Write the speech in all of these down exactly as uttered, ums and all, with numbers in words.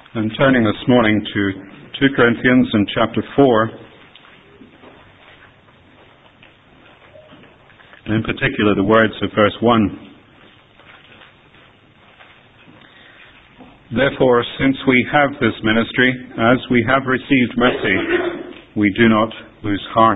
And turning this morning to two Corinthians in chapter four, and in particular the words of verse one. Therefore, since we have this ministry, as we have received mercy, we do not lose heart.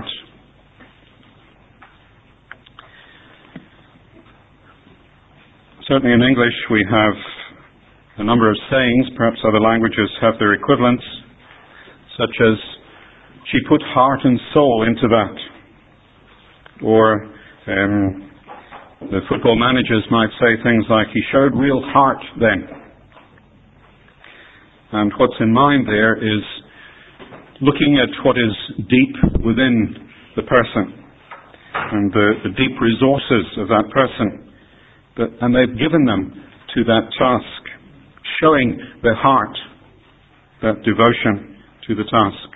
Certainly in English we have a number of sayings, perhaps other languages have their equivalents, such as, she put heart and soul into that. Or um, the football managers might say things like, he showed real heart then. And what's in mind there is looking at what is deep within the person and the, the deep resources of that person. But, and they've given them to that task, showing their heart, that devotion to the task.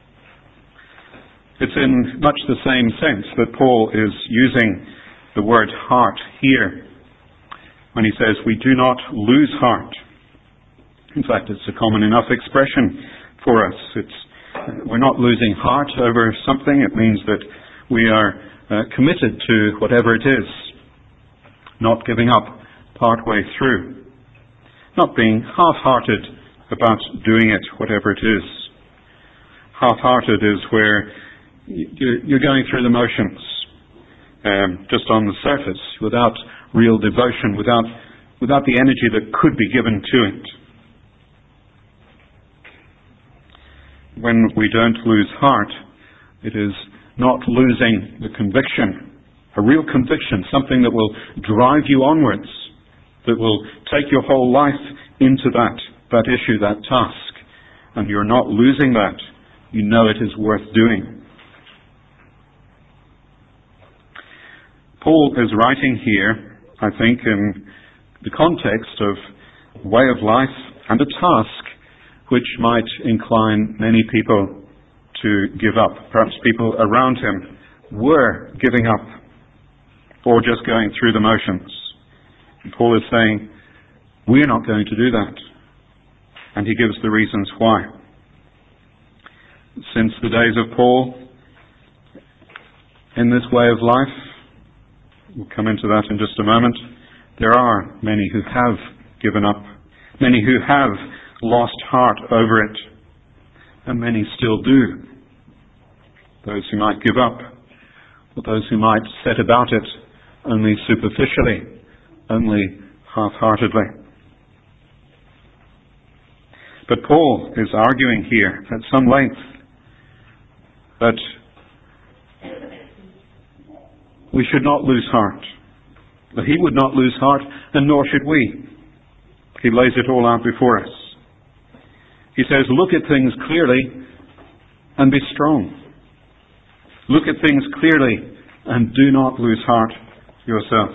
It's in much the same sense that Paul is using the word heart here when he says we do not lose heart. In fact, it's a common enough expression for us. It's, we're not losing heart over something. It means that we are uh, committed to whatever it is, not giving up partway through. Not being half-hearted about doing it, whatever it is. Half-hearted is where you're going through the motions, um, just on the surface, without real devotion, without, without the energy that could be given to it. When we don't lose heart, it is not losing the conviction, a real conviction, something that will drive you onwards, that will take your whole life into that, that issue, that task. And you're not losing that. You know it is worth doing. Paul is writing here, I think, in the context of way of life and a task which might incline many people to give up. Perhaps people around him were giving up or just going through the motions. Paul is saying, we're not going to do that. And he gives the reasons why. Since the days of Paul, in this way of life, we'll come into that in just a moment, there are many who have given up, many who have lost heart over it, and many still do. Those who might give up, or those who might set about it only superficially, only half-heartedly. But Paul is arguing here at some length that we should not lose heart, that he would not lose heart, and nor should we. He lays it all out before us. He says, look at things clearly and be strong. Look at things clearly and do not lose heart yourself.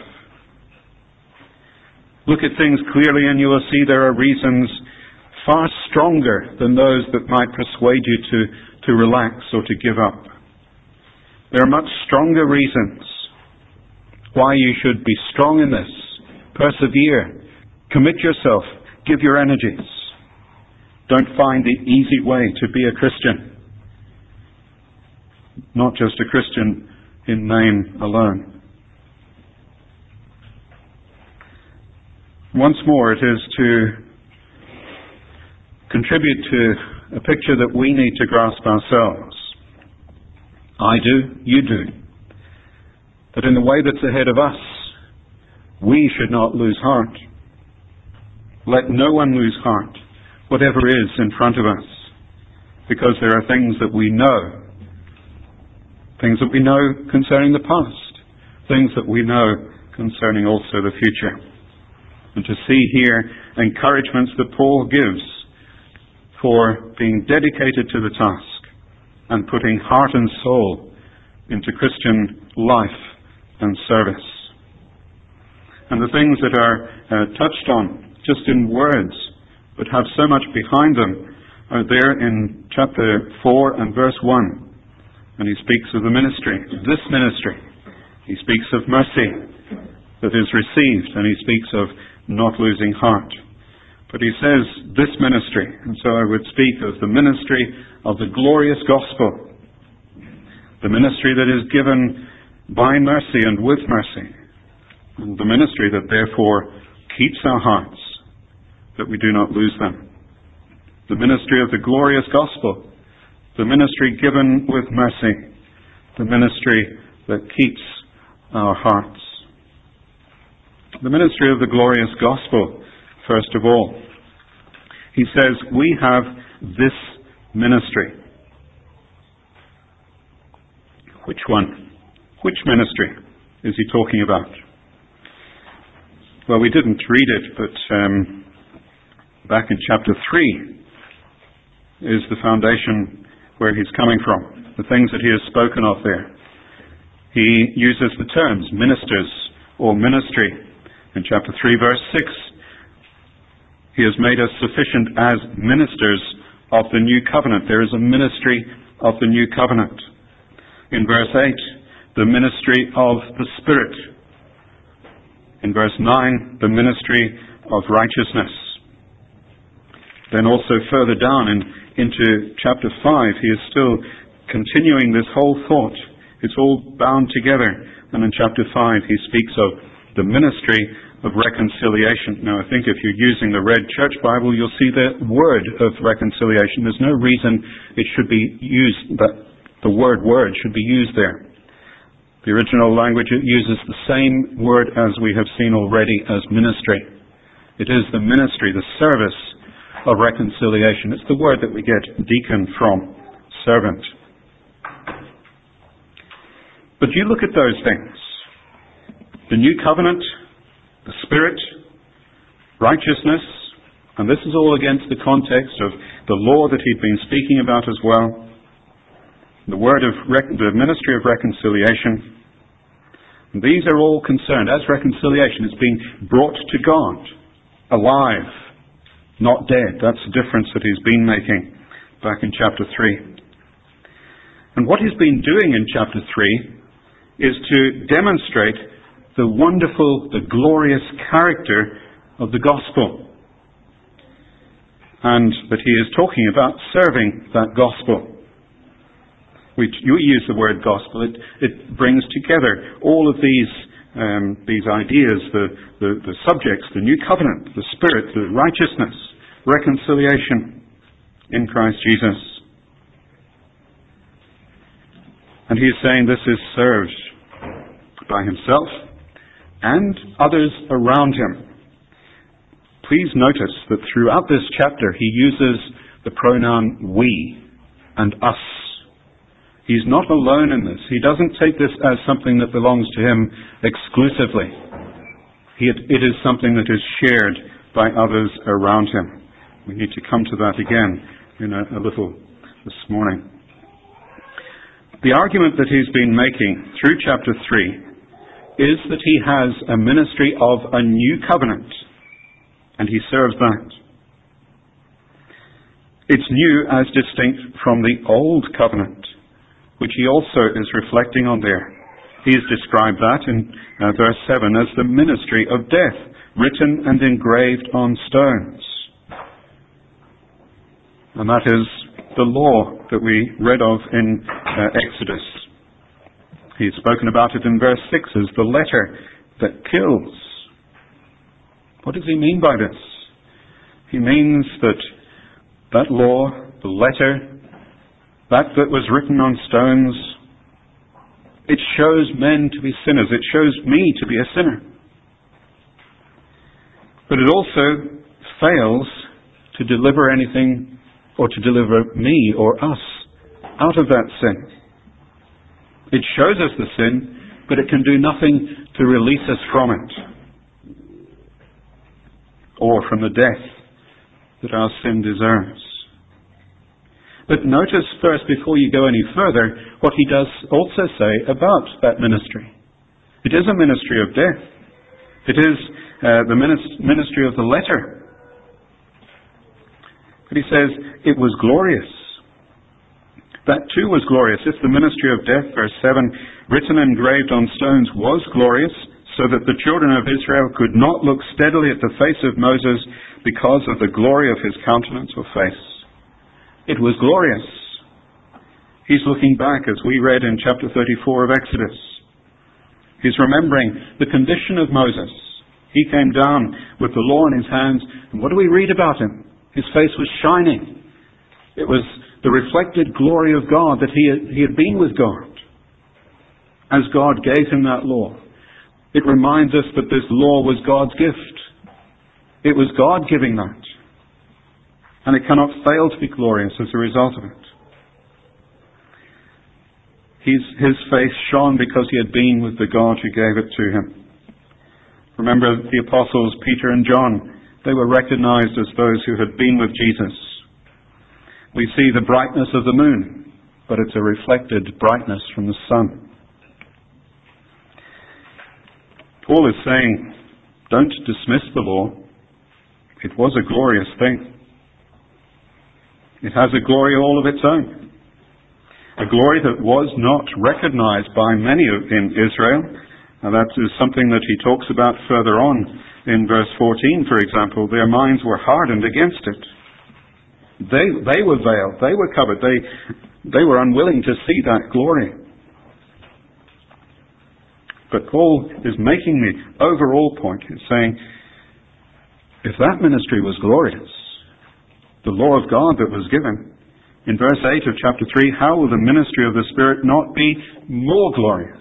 Look at things clearly and you will see there are reasons far stronger than those that might persuade you to, to relax or to give up. There are much stronger reasons why you should be strong in this. Persevere. Commit yourself. Give your energies. Don't find the easy way to be a Christian. Not just a Christian in name alone. Once more, it is to contribute to a picture that we need to grasp ourselves. I do, you do. That in the way that's ahead of us, we should not lose heart. Let no one lose heart, whatever is in front of us, because there are things that we know, things that we know concerning the past, things that we know concerning also the future. And to see here encouragements that Paul gives for being dedicated to the task and putting heart and soul into Christian life and service. And the things that are uh, touched on just in words, but have so much behind them, are there in chapter four and verse one. And he speaks of the ministry, this ministry. He speaks of mercy that is received, and he speaks of not losing heart. But he says this ministry, and so I would speak of the ministry of the glorious gospel, the ministry that is given by mercy and with mercy, and the ministry that therefore keeps our hearts, that we do not lose them. The ministry of the glorious gospel, the ministry given with mercy, the ministry that keeps our hearts. The ministry of the glorious gospel, first of all. He says, we have this ministry. Which one? Which ministry is he talking about? Well, we didn't read it, but um, back in chapter three is the foundation where he's coming from, the things that he has spoken of there. He uses the terms ministers or ministry. In chapter three, verse six, he has made us sufficient as ministers of the new covenant. There is a ministry of the new covenant. In verse eight, the ministry of the Spirit. In verse nine, the ministry of righteousness. Then also further down in, into chapter five, he is still continuing this whole thought. It's all bound together. And in chapter five, he speaks of the ministry of reconciliation. Now, I think if you're using the Red Church Bible, you'll see the word of reconciliation. There's no reason it should be used, that the word word should be used there. The original language, it uses the same word as we have seen already as ministry. It is the ministry, the service of reconciliation. It's the word that we get deacon from, servant. But you look at those things. The new covenant, the Spirit, righteousness, and this is all against the context of the law that he'd been speaking about as well. The word of rec- the ministry of reconciliation. And these are all concerned, as reconciliation is being brought to God, alive, not dead. That's the difference that he's been making back in chapter three. And what he's been doing in chapter three is to demonstrate the wonderful, the glorious character of the gospel. And that he is talking about serving that gospel. We, you use the word gospel, it, it brings together all of these um, these ideas, the, the, the subjects, the new covenant, the Spirit, the righteousness, reconciliation in Christ Jesus. And he is saying this is served by himself and others around him. Please notice that throughout this chapter he uses the pronoun we and us. He's not alone in this. He doesn't take this as something that belongs to him exclusively. He, it is something that is shared by others around him. We need to come to that again in a, a little this morning. The argument that he's been making through chapter three is that he has a ministry of a new covenant, and he serves that. It's new as distinct from the old covenant, which he also is reflecting on there. He has described that in uh, verse seven as the ministry of death, written and engraved on stones. And that is the law that we read of in uh, Exodus. He's spoken about it in verse six as the letter that kills. What does he mean by this? He means that that law, the letter, that that was written on stones, it shows men to be sinners. It shows me to be a sinner. But it also fails to deliver anything or to deliver me or us out of that sin. It shows us the sin, but it can do nothing to release us from it or from the death that our sin deserves. But notice first, before you go any further, what he does also say about that ministry. It is a ministry of death. It is uh, the ministry of the letter. But he says, it was glorious. That too was glorious. If the ministry of death, verse seven, written and engraved on stones was glorious, so that the children of Israel could not look steadily at the face of Moses because of the glory of his countenance or face. It was glorious. He's looking back, as we read in chapter thirty-four of Exodus. He's remembering the condition of Moses. He came down with the law in his hands, and what do we read about him? His face was shining. It was the reflected glory of God that he had, he had been with God. As God gave him that law, it reminds us that this law was God's gift. It was God giving that. And it cannot fail to be glorious as a result of it. His, his face shone because he had been with the God who gave it to him. Remember the apostles Peter and John. They were recognized as those who had been with Jesus. We see the brightness of the moon, but it's a reflected brightness from the sun. Paul is saying, don't dismiss the law. It was a glorious thing. It has a glory all of its own. A glory that was not recognized by many in Israel. And that is something that he talks about further on in verse fourteen, for example. Their minds were hardened against it. They, they were veiled. They were covered. They, they were unwilling to see that glory. But Paul is making the overall point. He's saying, if that ministry was glorious, the law of God that was given, in verse eight of chapter three, how will the ministry of the Spirit not be more glorious?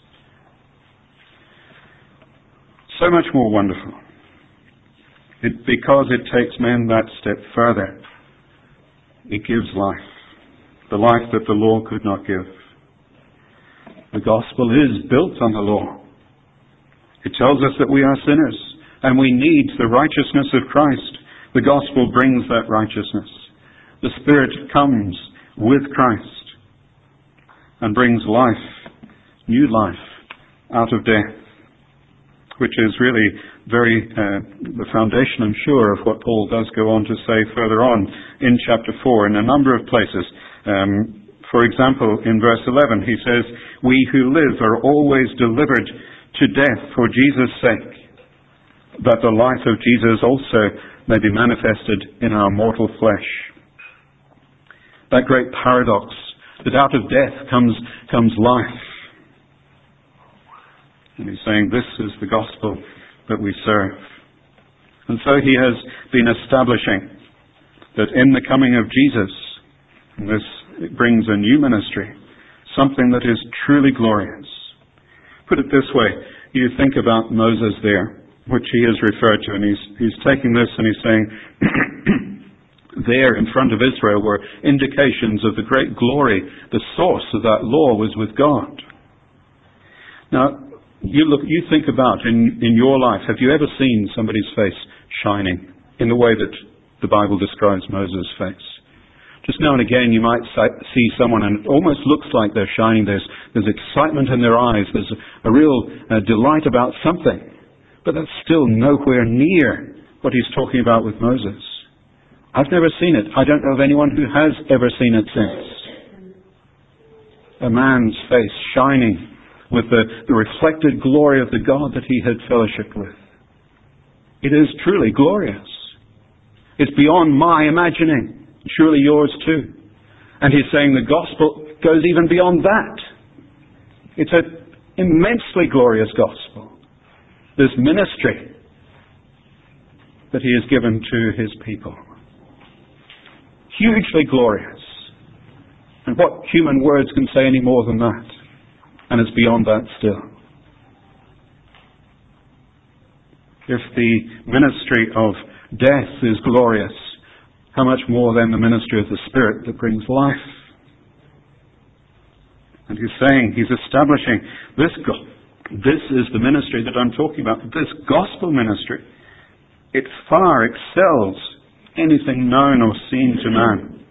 So much more wonderful. It, because it takes men that step further. It gives life. The life that the law could not give. The gospel is built on the law. It tells us that we are sinners and we need the righteousness of Christ. The gospel brings that righteousness. The Spirit comes with Christ and brings life, new life, out of death, which is really very uh, the foundation, I'm sure, of what Paul does go on to say further on in chapter four in a number of places. Um, for example, in verse eleven, he says, we who live are always delivered to death for Jesus' sake, that the life of Jesus also may be manifested in our mortal flesh. That great paradox, that out of death comes, comes life. And he's saying this is the gospel that we serve. And so he has been establishing that in the coming of Jesus, and this brings a new ministry, something that is truly glorious. Put it this way, you think about Moses there, which he has referred to, and he's, he's taking this and he's saying, there in front of Israel were indications of the great glory. The source of that law was with God. Now, you look, you think about in, in your life, have you ever seen somebody's face shining in the way that the Bible describes Moses' face? Just now and again you might see someone and it almost looks like they're shining. There's, there's excitement in their eyes. There's a, a real uh, delight about something. But that's still nowhere near what he's talking about with Moses. I've never seen it. I don't know of anyone who has ever seen it since. A man's face shining with the, the reflected glory of the God that he had fellowshiped with. It is truly glorious. It's beyond my imagining. Surely yours too. And he's saying the gospel goes even beyond that. It's an immensely glorious gospel. This ministry that he has given to his people. Hugely glorious. And what human words can say any more than that? And it's beyond that still. If the ministry of death is glorious, how much more then the ministry of the Spirit that brings life? And he's saying, he's establishing this go- this is the ministry that I'm talking about. This gospel ministry, it far excels anything known or seen to man.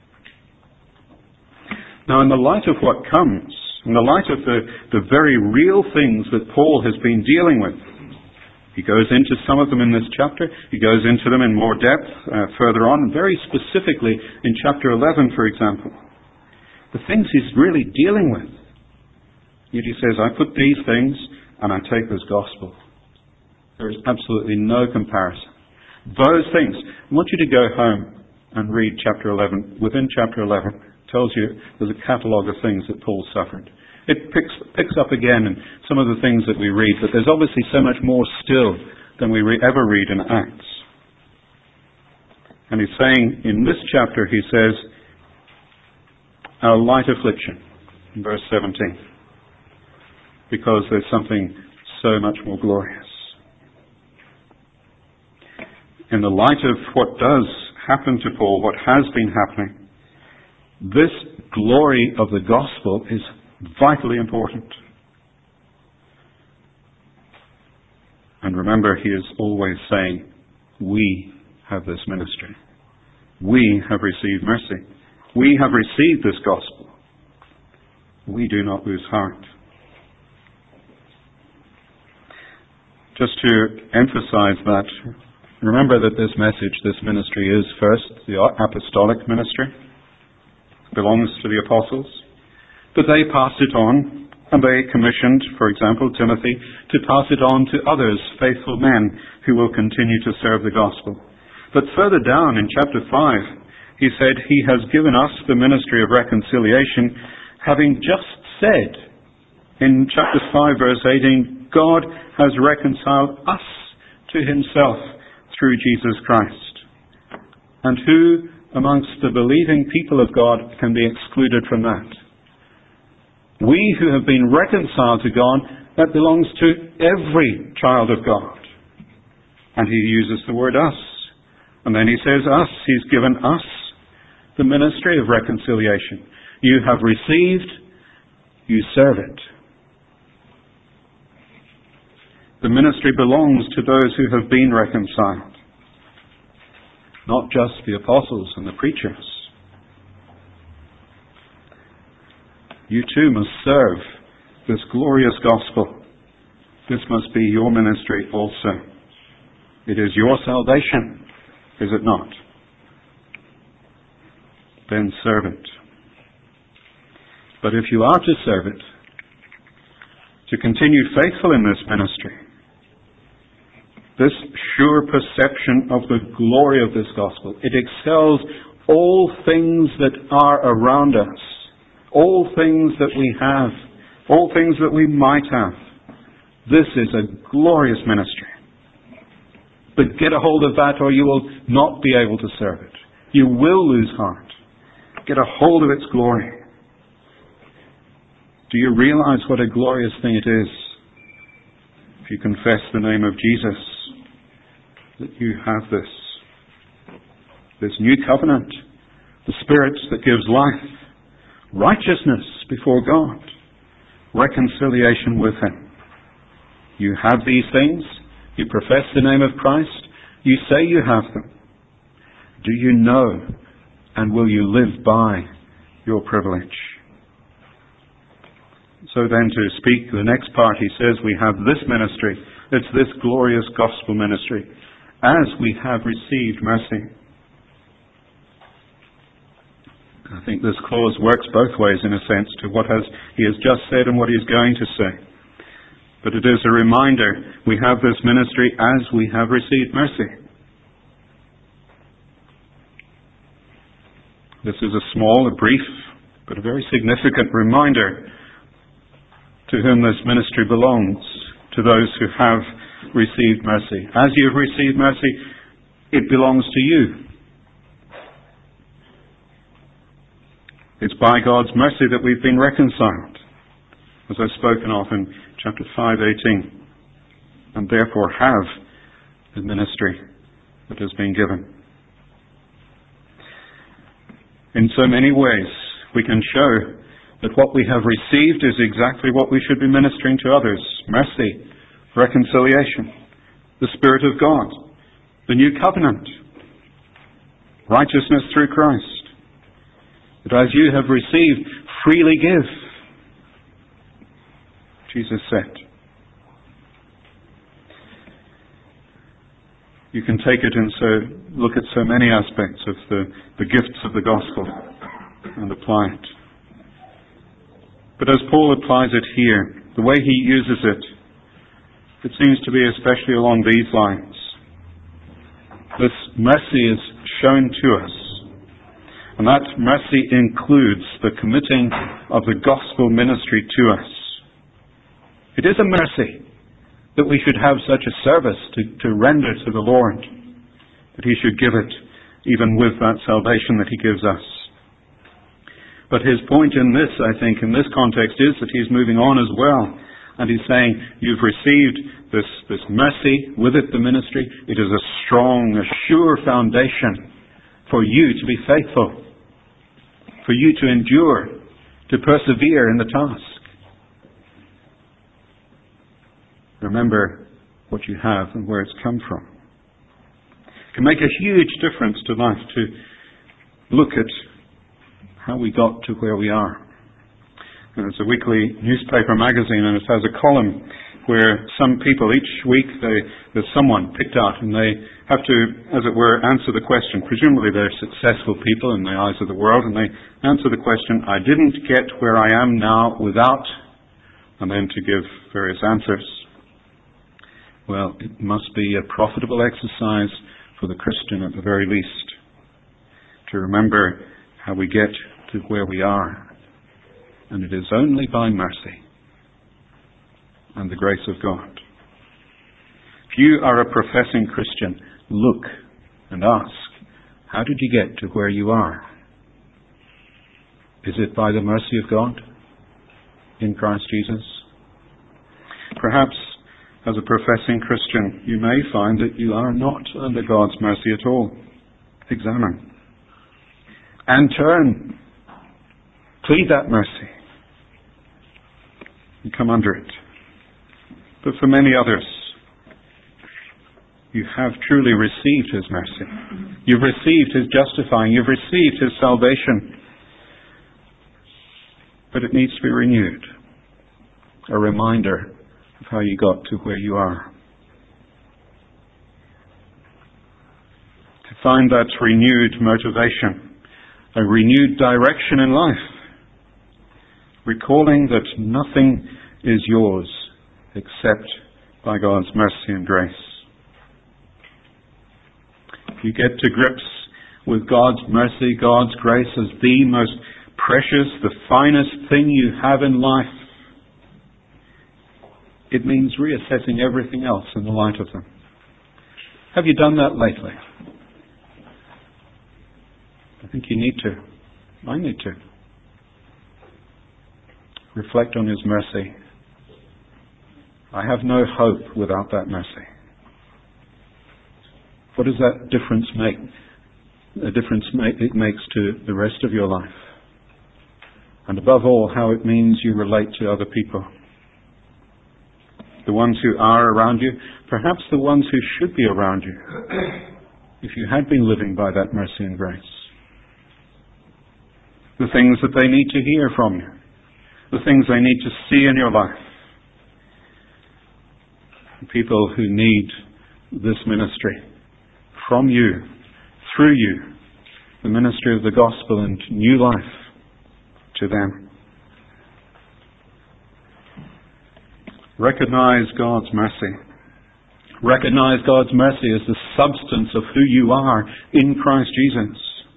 Now, in the light of what comes, in the light of the, the very real things that Paul has been dealing with, he goes into some of them in this chapter. He goes into them in more depth uh, further on, very specifically in chapter eleven, for example. The things he's really dealing with. Yet he says, I put these things and I take this gospel. There is absolutely no comparison. Those things, I want you to go home and read chapter eleven. Within chapter eleven, it tells you there's a catalogue of things that Paul suffered. It picks, picks up again in some of the things that we read, but there's obviously so much more still than we re- ever read in Acts. And he's saying, in this chapter, he says, our light affliction, in verse seventeen, because there's something so much more glorious. In the light of what does happen to Paul, what has been happening, this glory of the gospel is vitally important. And remember, he is always saying, we have this ministry. We have received mercy. We have received this gospel. We do not lose heart. Just to emphasize that, remember that this message, this ministry is first the apostolic ministry. It belongs to the apostles. But they passed it on, and they commissioned, for example, Timothy, to pass it on to others, faithful men, who will continue to serve the gospel. But further down in chapter five, he said, he has given us the ministry of reconciliation, having just said, in chapter five, verse eighteen, God has reconciled us to himself through Jesus Christ. And who amongst the believing people of God can be excluded from that? We who have been reconciled to God, that belongs to every child of God. And he uses the word us. And then he says us. He's given us the ministry of reconciliation. You have received, you serve it. The ministry belongs to those who have been reconciled, not just the apostles and the preachers. You too must serve this glorious gospel. This must be your ministry also. It is your salvation, is it not? Then serve it. But if you are to serve it, to continue faithful in this ministry, this sure perception of the glory of this gospel, it excels all things that are around us. All things that we have, all things that we might have. This is a glorious ministry. But get a hold of that or you will not be able to serve it. You will lose heart. Get a hold of its glory. Do you realize what a glorious thing it is if you confess the name of Jesus, that you have this, this new covenant, the Spirit that gives life, righteousness before God, reconciliation with him. You have these things, you profess the name of Christ, you say you have them. Do you know and will you live by your privilege? So then to speak the next part, he says we have this ministry, it's this glorious gospel ministry, as we have received mercy. I think this clause works both ways in a sense to what has he has just said and what he is going to say. But it is a reminder, we have this ministry as we have received mercy. This is a small, a brief, but a very significant reminder to whom this ministry belongs, to those who have received mercy. As you have received mercy, it belongs to you. It's by God's mercy that we've been reconciled, as I've spoken of in chapter five eighteen, and therefore have the ministry that has been given. In so many ways, we can show that what we have received is exactly what we should be ministering to others. Mercy, reconciliation, the Spirit of God, the new covenant, righteousness through Christ. That as you have received, freely give. Jesus said. You can take it and so look at so many aspects of the, the gifts of the gospel and apply it. But as Paul applies it here, the way he uses it it seems to be especially along these lines. This mercy is shown to us, and that mercy includes the committing of the gospel ministry to us. It is a mercy that we should have such a service to, to render to the Lord, that He should give it even with that salvation that He gives us. But His point in this, I think, in this context is that He's moving on as well. And He's saying, you've received this, this mercy, with it the ministry. It is a strong, a sure foundation for you to be faithful, for you to endure, to persevere in the task. Remember what you have and where it's come from. It can make a huge difference to life to look at how we got to where we are. And it's a weekly newspaper magazine, and it has a column where some people each week, they, there's someone picked out, and they have to, as it were, answer the question. Presumably they're successful people in the eyes of the world, and they answer the question, I didn't get where I am now without, and then to give various answers. Well, it must be a profitable exercise for the Christian at the very least, to remember how we get to where we are. And it is only by mercy and the grace of God. If you are a professing Christian, look and ask, how did you get to where you are? Is it by the mercy of God in Christ Jesus? Perhaps as a professing Christian, you may find that you are not under God's mercy at all. Examine. And turn. Plead that mercy. And come under it. But for many others, you have truly received His mercy. You've received His justifying. You've received His salvation. But it needs to be renewed. A reminder of how you got to where you are. To find that renewed motivation, a renewed direction in life, recalling that nothing is yours except by God's mercy and grace. If you get to grips with God's mercy, God's grace as the most precious, the finest thing you have in life, it means reassessing everything else in the light of them. Have you done that lately? I think you need to. I need to. Reflect on His mercy. I have no hope without that mercy. What does that difference make? A difference it makes to the rest of your life. And above all, how it means you relate to other people. The ones who are around you, perhaps the ones who should be around you, if you had been living by that mercy and grace. The things that they need to hear from you. The things they need to see in your life. People who need this ministry from you, through you, the ministry of the gospel and new life to them. Recognize God's mercy. Recognize God's mercy as the substance of who you are in Christ Jesus.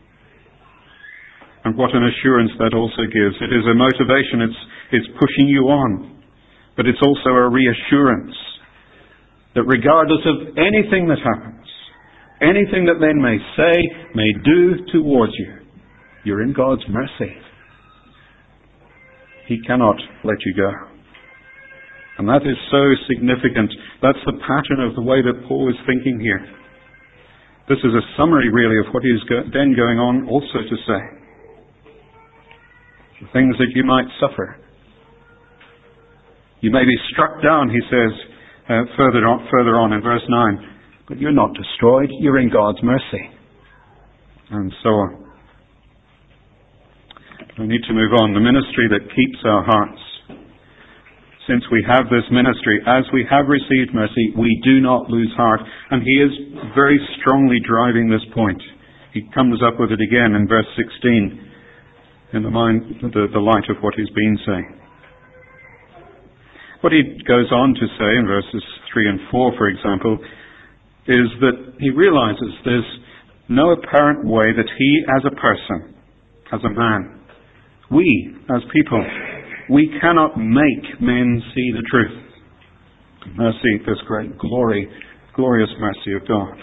And what an assurance that also gives. It is a motivation, it's, it's pushing you on. But it's also a reassurance that regardless of anything that happens, anything that men may say, may do towards you, you're in God's mercy. He cannot let you go. And that is so significant. That's the pattern of the way that Paul is thinking here. This is a summary, really, of what he is go- then going on also to say. The things that you might suffer. You may be struck down, he says, uh, further on, further on in verse nine. But you're not destroyed. You're in God's mercy. And so on. We need to move on. The ministry that keeps our hearts. Since we have this ministry, as we have received mercy, we do not lose heart. And he is very strongly driving this point. He comes up with it again in verse sixteen, in the, mind, the, the light of what he's been saying. What he goes on to say in verses three and four, for example, is that he realizes there's no apparent way that he as a person, as a man, we as people, we cannot make men see the truth. Mercy, this great glory, glorious mercy of God.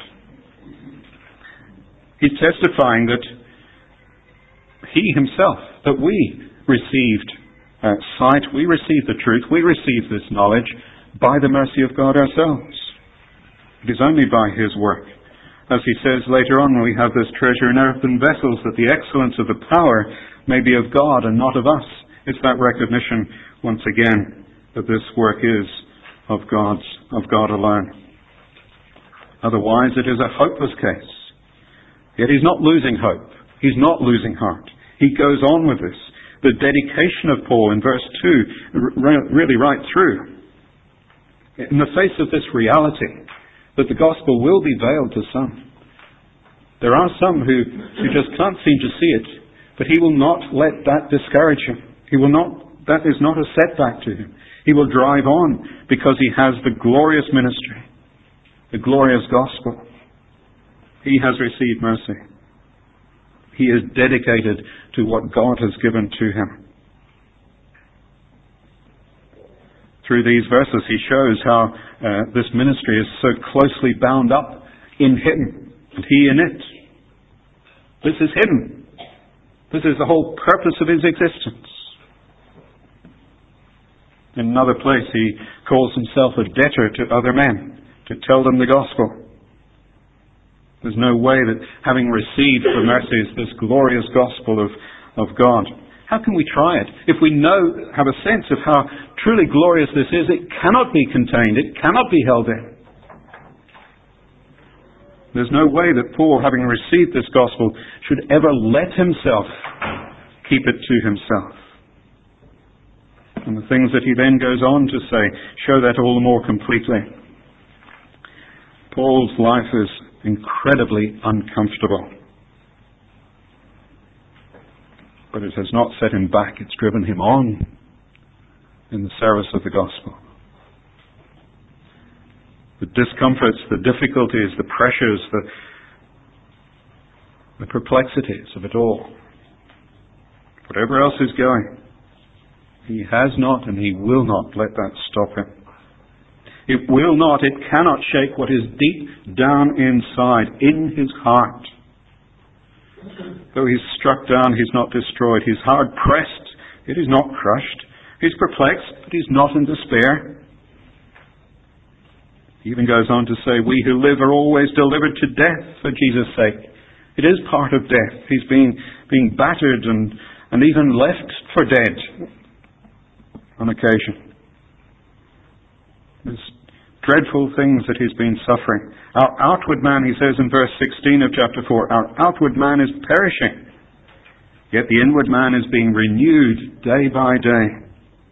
He's testifying that he himself, that we received uh, sight, we received the truth, we received this knowledge by the mercy of God ourselves. It is only by his work. As he says later on, we have this treasure in earthen vessels, that the excellence of the power may be of God and not of us. It's that recognition, once again, that this work is of God's, of God alone. Otherwise, it is a hopeless case. Yet he's not losing hope. He's not losing heart. He goes on with this. The dedication of Paul in verse two, really right through. In the face of this reality, that the gospel will be veiled to some. There are some who, who just can't seem to see it, but he will not let that discourage him. He will not, that is not a setback to him. He will drive on because he has the glorious ministry, the glorious gospel. He has received mercy. He is dedicated to what God has given to him. Through these verses, he shows how uh, this ministry is so closely bound up in him, and he in it. This is hidden. This is the whole purpose of his existence. In another place, he calls himself a debtor to other men to tell them the gospel. There's no way that having received the mercies, this glorious gospel of, of God, how can we try it? If we know, have a sense of how truly glorious this is, it cannot be contained, it cannot be held in. There's no way that Paul, having received this gospel, should ever let himself keep it to himself. And the things that he then goes on to say show that all the more completely. Paul's life is incredibly uncomfortable. But it has not set him back, it's driven him on in the service of the gospel. The discomforts, the difficulties, the pressures, the, the perplexities of it all. Whatever else is going, he has not and he will not let that stop him. It will not, it cannot shake what is deep down inside, in his heart. Though he's struck down, he's not destroyed. He's hard pressed, yet he's not crushed. He's perplexed, but he's not in despair. He even goes on to say, we who live are always delivered to death for Jesus' sake. It is part of death. He's being, being battered and, and even left for dead on occasion. There's dreadful things that he's been suffering. Our outward man, he says in verse sixteen of chapter four, our outward man is perishing, yet the inward man is being renewed day by day.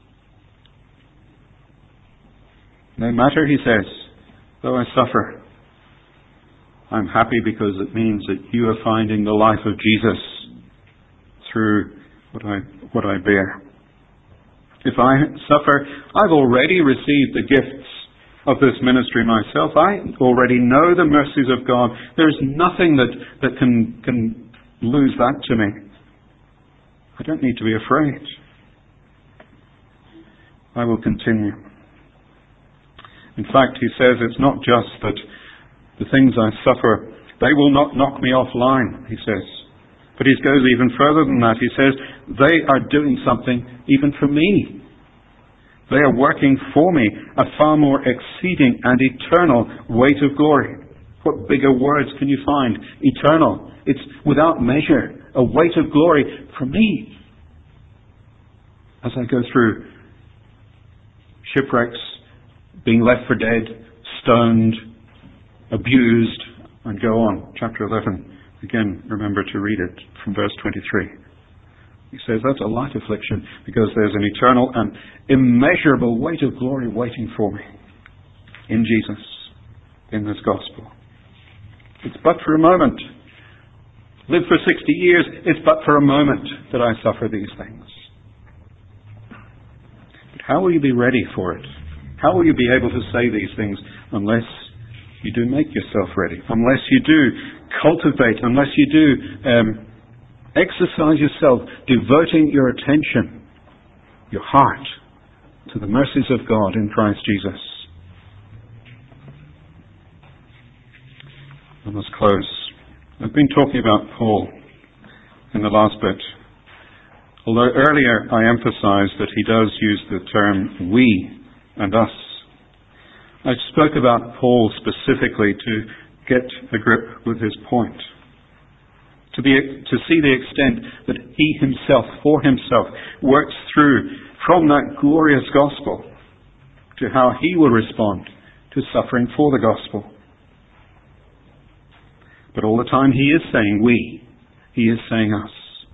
No matter, he says, though I suffer, I'm happy because it means that you are finding the life of Jesus through what I, what I bear. If I suffer, I've already received the gifts of this ministry myself. I already know the mercies of God. There's nothing that, that can, can lose that to me. I don't need to be afraid. I will continue. In fact, he says it's not just that the things I suffer, they will not knock me offline, he says. But he goes even further than that. He says, they are doing something even for me. They are working for me a far more exceeding and eternal weight of glory. What bigger words can you find? Eternal. It's without measure. A weight of glory for me. As I go through shipwrecks, being left for dead, stoned, abused, and go on. Chapter eleven. Again, remember to read it from verse twenty-three. He says that's a light affliction because there's an eternal and immeasurable weight of glory waiting for me in Jesus, in this gospel. It's but for a moment. Live for sixty years, it's but for a moment that I suffer these things. But How will you be ready for it? How will you be able to say these things unless you do make yourself ready? Unless you do cultivate, unless you do um, exercise yourself, devoting your attention, your heart, to the mercies of God in Christ Jesus. I must close. I've been talking about Paul in the last bit. Although earlier I emphasized that he does use the term we and us. I spoke about Paul specifically to get a grip with his point. To be, to see the extent that he himself, for himself, works through from that glorious gospel to how he will respond to suffering for the gospel. But all the time he is saying we. He is saying us.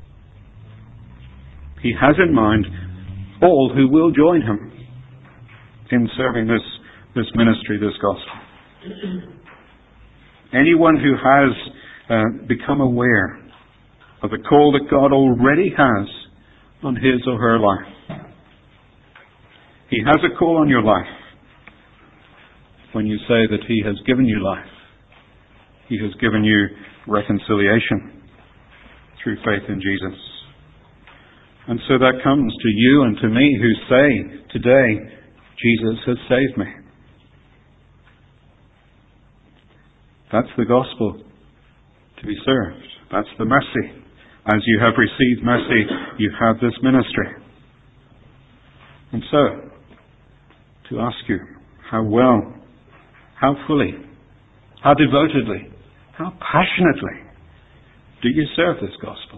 He has in mind all who will join him in serving this, this ministry, this gospel. Anyone who has uh, become aware of the call that God already has on his or her life. He has a call on your life when you say that he has given you life. He has given you reconciliation through faith in Jesus. And so that comes to you and to me who say today, Jesus has saved me. That's the gospel to be served. That's the mercy. As you have received mercy, you have this ministry. And so, to ask you, how well, how fully, how devotedly, how passionately do you serve this gospel?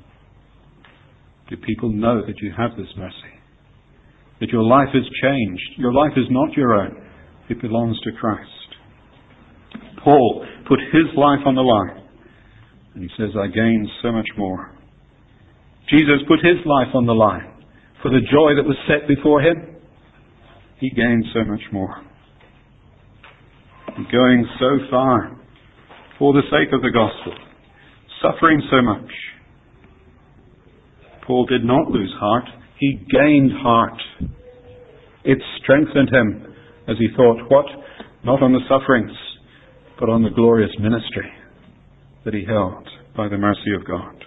Do people know that you have this mercy? That your life is changed? Your life is not your own. It belongs to Christ. Paul put his life on the line. And he says, I gained so much more. Jesus put his life on the line for the joy that was set before him. He gained so much more. And going so far for the sake of the gospel, suffering so much. Paul did not lose heart. He gained heart. It strengthened him as he thought, what? Not on the sufferings, but on the glorious ministry that he held by the mercy of God.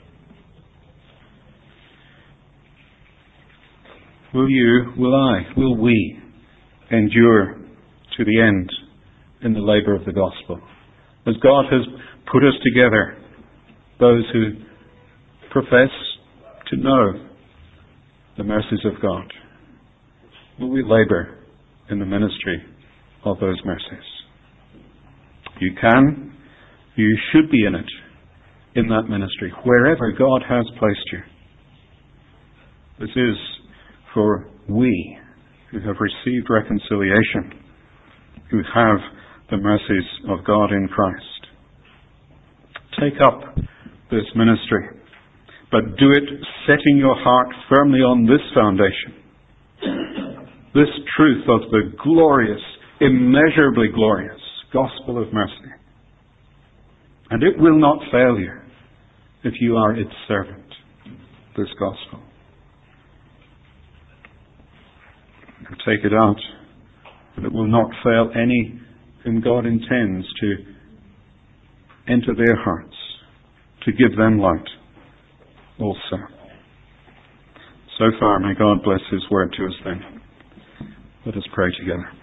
Will you, will I, will we endure to the end in the labour of the gospel? As God has put us together, those who profess to know the mercies of God, will we labour in the ministry of those mercies? You can, you should be in it, in that ministry, wherever God has placed you. This is for we who have received reconciliation, who have the mercies of God in Christ. Take up this ministry, but do it setting your heart firmly on this foundation, this truth of the glorious, immeasurably glorious gospel of mercy. And it will not fail you if you are its servant, this gospel. And take it out, and it will not fail any whom God intends to enter their hearts, to give them light also. So far, may God bless his word to us then. Let us pray together.